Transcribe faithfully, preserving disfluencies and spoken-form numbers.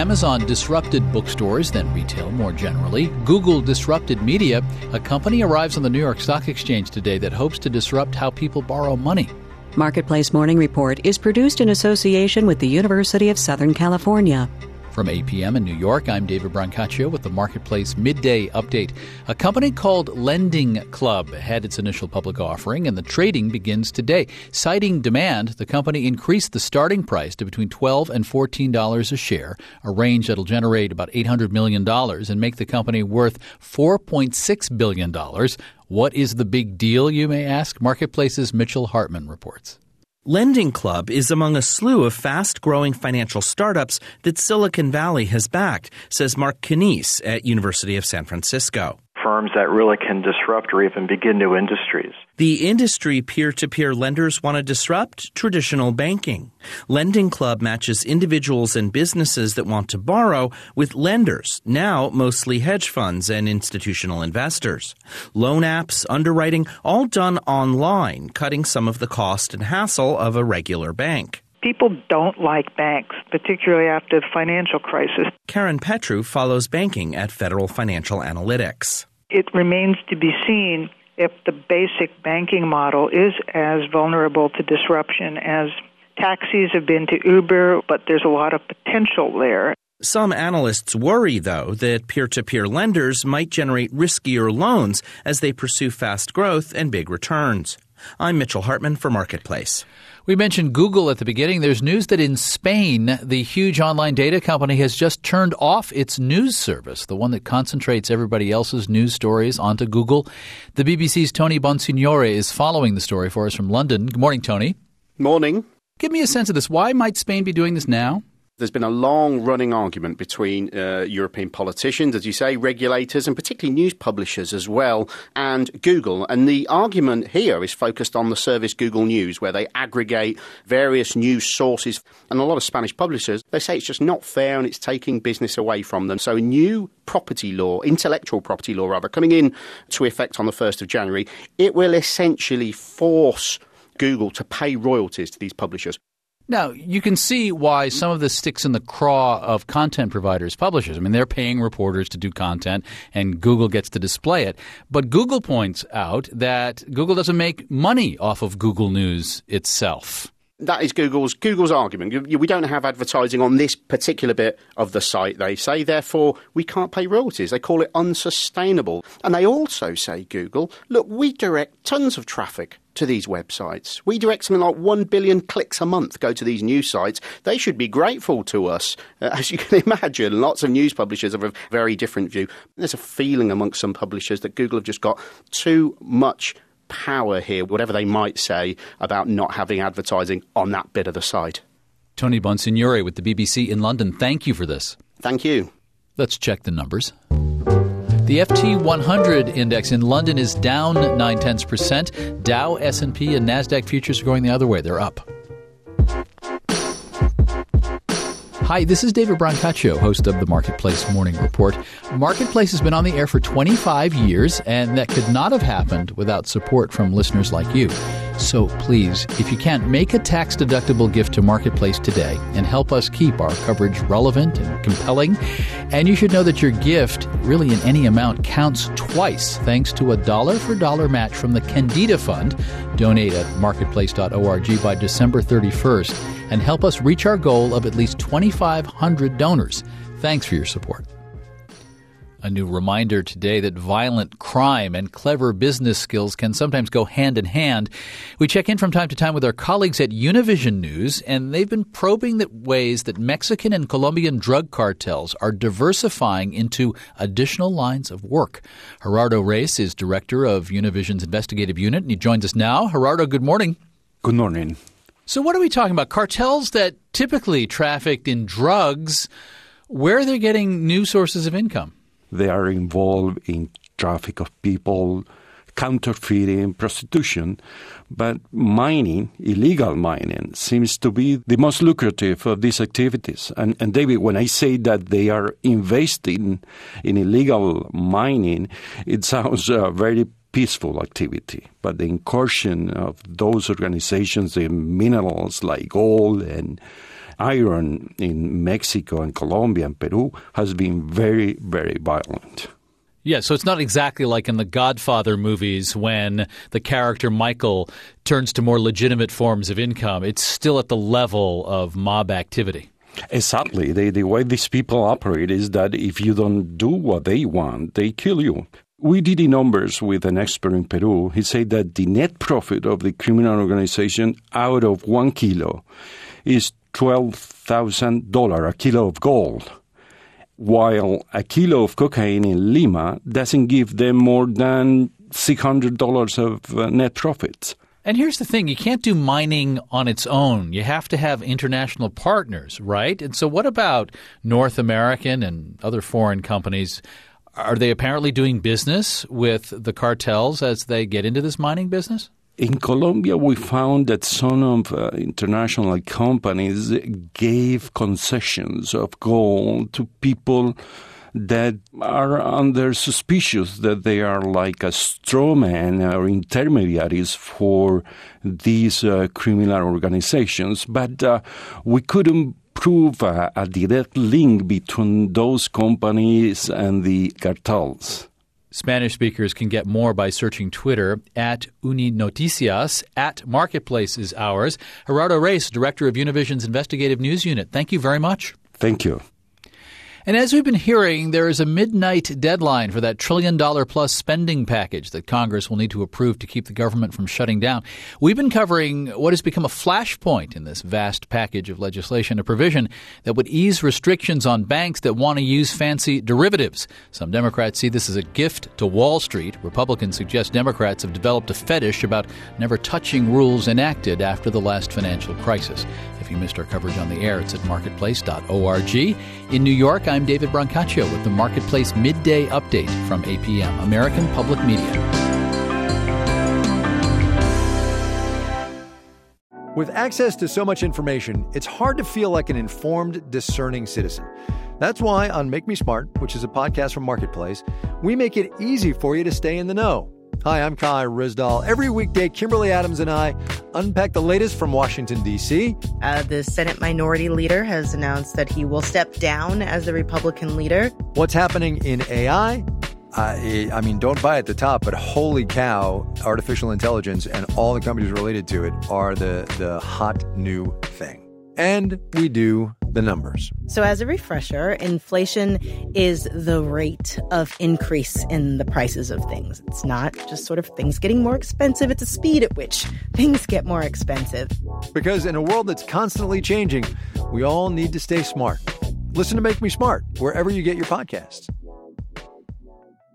Amazon disrupted bookstores, then retail more generally. Google disrupted media. A company arrives on the New York Stock Exchange today that hopes to disrupt how people borrow money. Marketplace Morning Report is produced in association with the University of Southern California. From eight p.m. in New York, I'm David Brancaccio with the Marketplace Midday Update. A company called Lending Club had its initial public offering, and the trading begins today. Citing demand, the company increased the starting price to between twelve dollars and fourteen dollars a share, a range that will generate about eight hundred million dollars and make the company worth four point six billion dollars. What is the big deal, you may ask? Marketplace's Mitchell Hartman reports. Lending Club is among a slew of fast-growing financial startups that Silicon Valley has backed, says Mark Knies at University of San Francisco. Firms that really can disrupt or even begin new industries. The industry peer-to-peer lenders want to disrupt traditional banking. Lending Club matches individuals and businesses that want to borrow with lenders, now mostly hedge funds and institutional investors. Loan apps, underwriting, all done online, cutting some of the cost and hassle of a regular bank. People don't like banks, particularly after the financial crisis. Karen Petru follows banking at Federal Financial Analytics. It remains to be seen if the basic banking model is as vulnerable to disruption as taxis have been to Uber, but there's a lot of potential there. Some analysts worry, though, that peer-to-peer lenders might generate riskier loans as they pursue fast growth and big returns. I'm Mitchell Hartman for Marketplace. We mentioned Google at the beginning. There's news that in Spain, the huge online data company has just turned off its news service, the one that concentrates everybody else's news stories onto Google. The B B C's Tony Bonsignore is following the story for us from London. Good morning, Tony. Morning. Give me a sense of this. Why might Spain be doing this now? There's been a long-running argument between uh, European politicians, as you say, regulators, and particularly news publishers as well, and Google. And the argument here is focused on the service Google News, where they aggregate various news sources. And a lot of Spanish publishers, they say it's just not fair and it's taking business away from them. So new property law, intellectual property law rather, coming in to effect on the first of January, it will essentially force Google to pay royalties to these publishers. Now, you can see why some of this sticks in the craw of content providers, publishers. I mean, they're paying reporters to do content, and Google gets to display it. But Google points out that Google doesn't make money off of Google News itself. That is Google's Google's argument. We don't have advertising on this particular bit of the site, they say. Therefore, we can't pay royalties. They call it unsustainable. And they also say, Google, look, we direct tons of traffic to these websites. We direct something like one billion clicks a month go to these news sites. They should be grateful to us. Uh, as you can imagine, lots of news publishers have a very different view. There's a feeling amongst some publishers that Google have just got too much power here, whatever they might say about not having advertising on that bit of the site. Tony Bonsignore with the B B C in London. Thank you for this. Thank you. Let's check the numbers. The F T one hundred index in London is down nine tenths percent. Dow, S and P, and NASDAQ futures are going the other way. They're up. Hi, this is David Brancaccio, host of the Marketplace Morning Report. Marketplace has been on the air for twenty-five years, and that could not have happened without support from listeners like you. So please, if you can, make a tax-deductible gift to Marketplace today and help us keep our coverage relevant and compelling. And you should know that your gift, really in any amount, counts twice thanks to a dollar-for-dollar match from the Candida Fund. Donate at marketplace dot org by December thirty-first and help us reach our goal of at least twenty-five hundred donors. Thanks for your support. A new reminder today that violent crime and clever business skills can sometimes go hand in hand. We check in from time to time with our colleagues at Univision News, and they've been probing the ways that Mexican and Colombian drug cartels are diversifying into additional lines of work. Gerardo Reyes is director of Univision's investigative unit, and he joins us now. Gerardo, good morning. Good morning. So what are we talking about? Cartels that typically trafficked in drugs, where are they getting new sources of income? They are involved in traffic of people, counterfeiting, prostitution, but mining, illegal mining, seems to be the most lucrative of these activities. And, and David, when I say that they are investing in illegal mining, it sounds uh, very peaceful activity, but the incursion of those organizations in minerals like gold and iron in Mexico and Colombia and Peru has been very, very violent. Yeah, so it's not exactly like in the Godfather movies when the character Michael turns to more legitimate forms of income. It's still at the level of mob activity. Exactly. The, the way these people operate is that if you don't do what they want, they kill you. We did the numbers with an expert in Peru. He said that the net profit of the criminal organization out of one kilo is twelve thousand dollars, a kilo of gold, while a kilo of cocaine in Lima doesn't give them more than six hundred dollars of uh, net profits. And here's the thing, you can't do mining on its own. You have to have international partners, right? And so what about North American and other foreign companies? Are they apparently doing business with the cartels as they get into this mining business? In Colombia, we found that some of uh, international companies gave concessions of gold to people that are under suspicious that they are like a straw man or intermediaries for these uh, criminal organizations. But uh, we couldn't prove a, a direct link between those companies and the cartels. Spanish speakers can get more by searching Twitter at Uninoticias, at Marketplace is ours. Gerardo Reis, Director of Univision's Investigative News Unit, thank you very much. Thank you. And as we've been hearing, there is a midnight deadline for that trillion-dollar-plus spending package that Congress will need to approve to keep the government from shutting down. We've been covering what has become a flashpoint in this vast package of legislation, a provision that would ease restrictions on banks that want to use fancy derivatives. Some Democrats see this as a gift to Wall Street. Republicans suggest Democrats have developed a fetish about never touching rules enacted after the last financial crisis. If you missed our coverage on the air, it's at marketplace dot org. In New York, I'm David Brancaccio with the Marketplace Midday Update from A P M, American Public Media. With access to so much information, it's hard to feel like an informed, discerning citizen. That's why on Make Me Smart, which is a podcast from Marketplace, we make it easy for you to stay in the know. Hi, I'm Kai Rizdal. Every weekday, Kimberly Adams and I unpack the latest from Washington, D C. Uh, the Senate Minority Leader has announced that he will step down as the Republican leader. What's happening in A I? Uh, I mean, don't buy at the top, but holy cow, artificial intelligence and all the companies related to it are the, the hot new thing. And we do the numbers. So as a refresher, inflation is the rate of increase in the prices of things. It's not just sort of things getting more expensive. It's the speed at which things get more expensive. Because in a world that's constantly changing, we all need to stay smart. Listen to Make Me Smart wherever you get your podcasts.